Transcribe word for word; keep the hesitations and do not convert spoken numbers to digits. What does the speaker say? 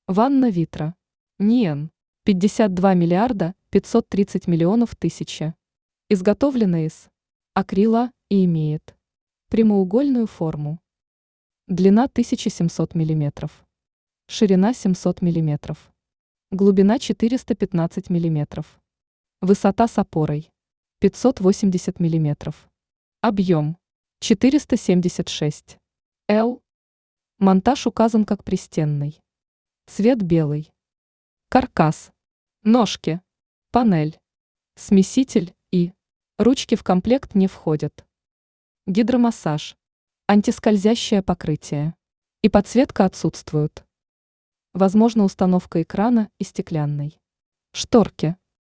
Ванна Витра. НИЭН. пятьдесят два миллиарда пятьсот тридцать миллионов тысячи. Изготовлена из акрила и имеет прямоугольную форму. Длина тысяча семьсот миллиметров. Ширина семьсот миллиметров. Глубина четыреста пятнадцать миллиметров. Высота с опорой пятьсот восемьдесят миллиметров. Объем четыреста семьдесят шесть миллиметров. Монтаж указан как пристенный. Цвет белый. Каркас. Ножки. Панель. Смеситель и ручки в комплект не входят. Гидромассаж. Антискользящее покрытие. И подсветка отсутствуют. Возможна установка экрана и стеклянной шторки.